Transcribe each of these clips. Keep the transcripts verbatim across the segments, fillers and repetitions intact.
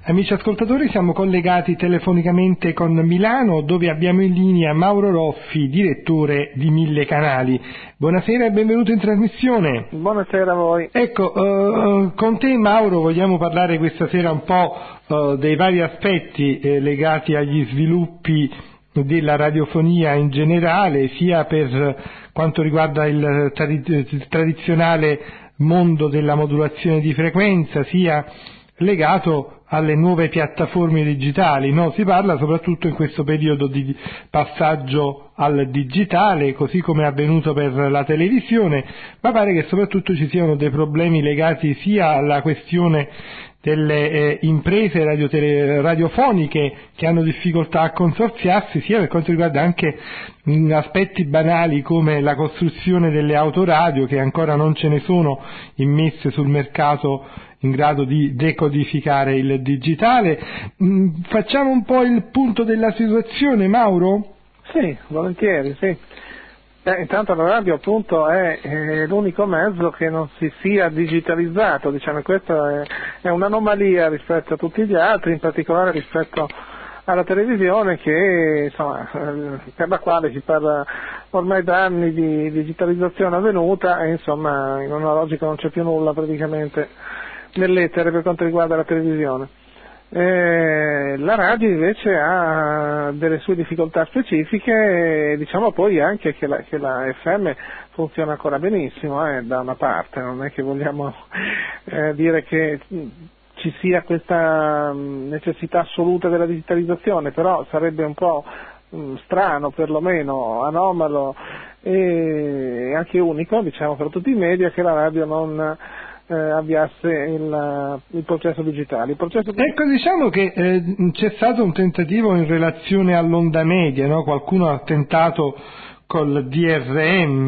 Amici ascoltatori, siamo collegati telefonicamente con Milano, dove abbiamo in linea Mauro Roffi, direttore di Mille Canali. Buonasera e benvenuto in trasmissione. Buonasera a voi. Ecco, uh, con te Mauro vogliamo parlare questa sera un po' uh, dei vari aspetti eh, legati agli sviluppi della radiofonia in generale, sia per quanto riguarda il trad- tradizionale mondo della modulazione di frequenza, sia legato alle nuove piattaforme digitali, no? Si parla soprattutto in questo periodo di passaggio al digitale, così come è avvenuto per la televisione, ma pare che soprattutto ci siano dei problemi legati sia alla questione delle eh, imprese radiotele- radiofoniche che hanno difficoltà a consorziarsi, sia per quanto riguarda anche mh, aspetti banali come la costruzione delle autoradio, che ancora non ce ne sono immesse sul mercato in grado di decodificare il digitale. Mh, facciamo un po' il punto della situazione, Mauro? Sì, volentieri, sì. Eh, intanto la radio appunto è, è l'unico mezzo che non si sia digitalizzato, diciamo, questa è, è un'anomalia rispetto a tutti gli altri, in particolare rispetto alla televisione, che insomma, eh, per la quale si parla ormai da anni di digitalizzazione avvenuta e insomma in una logica non c'è più nulla praticamente nell'etere per quanto riguarda la televisione. Eh, la radio invece ha delle sue difficoltà specifiche, e diciamo poi anche che la, che la F M funziona ancora benissimo, eh, da una parte, non è che vogliamo eh, dire che ci sia questa necessità assoluta della digitalizzazione, però sarebbe un po' mh, strano, perlomeno anomalo e anche unico, diciamo, per tutti i media, che la radio non Eh, avviasse il, il processo digitale. Il processo digitale... Ecco, diciamo che eh, c'è stato un tentativo in relazione all'onda media, no? Qualcuno ha tentato col D R M,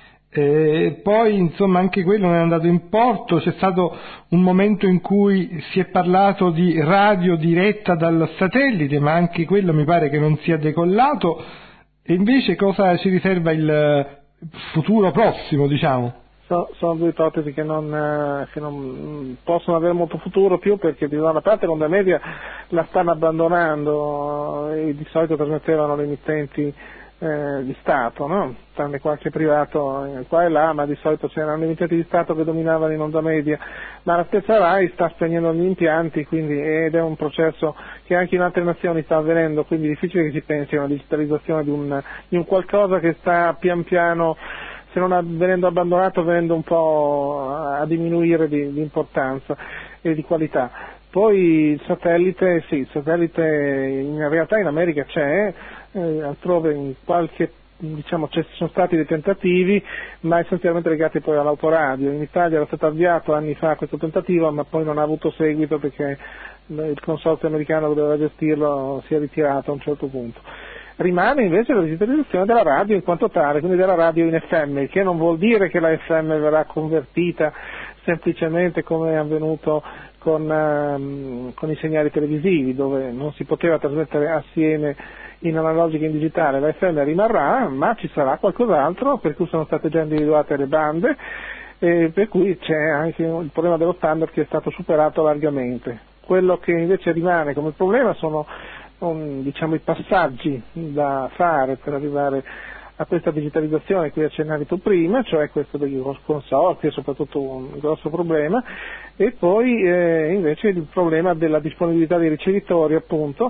eh, poi insomma anche quello non è andato in porto. C'è stato un momento in cui si è parlato di radio diretta dal satellite, ma anche quello mi pare che non sia decollato. E invece cosa ci riserva il futuro prossimo, diciamo? So, sono due ipotesi che non, eh, che non possono avere molto futuro più, perché da una parte l'onda media la stanno abbandonando e di solito trasmettevano le emittenti eh, di Stato, no? Tranne qualche privato eh, qua e là, ma di solito c'erano le emittenti di Stato che dominavano in onda media, ma la stessa RAI sta spegnendo gli impianti, quindi, ed è un processo che anche in altre nazioni sta avvenendo, quindi è difficile che si pensi a una digitalizzazione di un, di un qualcosa che sta pian piano, se non venendo abbandonato, venendo un po' a diminuire di, di importanza e di qualità. Poi il satellite, sì, il satellite in realtà in America c'è, eh, altrove in qualche, diciamo, ci sono stati dei tentativi, ma essenzialmente legati poi all'autoradio. In Italia era stato avviato anni fa questo tentativo, ma poi non ha avuto seguito perché il consorzio americano che doveva gestirlo si è ritirato a un certo punto. Rimane invece la digitalizzazione della radio in quanto tale, quindi della radio in F M, che non vuol dire che la F M verrà convertita semplicemente come è avvenuto con, um, con i segnali televisivi, dove non si poteva trasmettere assieme in analogica e in digitale. La F M rimarrà, ma ci sarà qualcos'altro, per cui sono state già individuate le bande, e per cui c'è anche il problema dello standard che è stato superato largamente. Quello che invece rimane come problema sono Um, diciamo i passaggi da fare per arrivare a questa digitalizzazione cui accennavi tu prima, cioè questo degli consorzi è soprattutto un grosso problema, e poi eh, invece il problema della disponibilità dei ricevitori, appunto,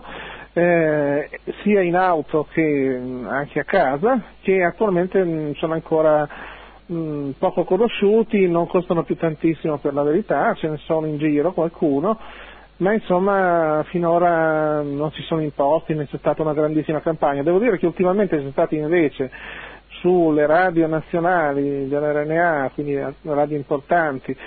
eh, sia in auto che anche a casa, che attualmente mh, sono ancora mh, poco conosciuti, non costano più tantissimo per la verità, ce ne sono in giro qualcuno, ma insomma finora non si sono imposti, né c'è stata una grandissima campagna. Devo dire che ultimamente c'è stati invece sulle radio nazionali dell'R N A, quindi radio importanti,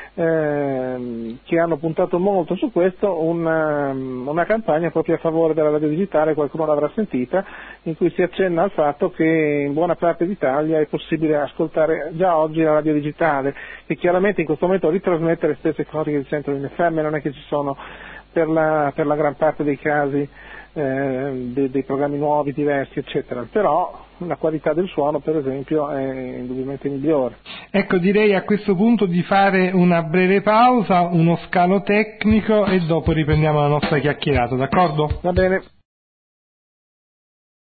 ehm, che hanno puntato molto su questo, una, una campagna proprio a favore della radio digitale, qualcuno l'avrà sentita, in cui si accenna al fatto che in buona parte d'Italia è possibile ascoltare già oggi la radio digitale, che chiaramente in questo momento ritrasmette le stesse cose che si sentono in F M, non è che ci sono per la, per la gran parte dei casi eh, dei, dei programmi nuovi, diversi, eccetera, però la qualità del suono, per esempio, è indubbiamente migliore. Ecco, direi a questo punto di fare una breve pausa, uno scalo tecnico e dopo riprendiamo la nostra chiacchierata, d'accordo? Va bene.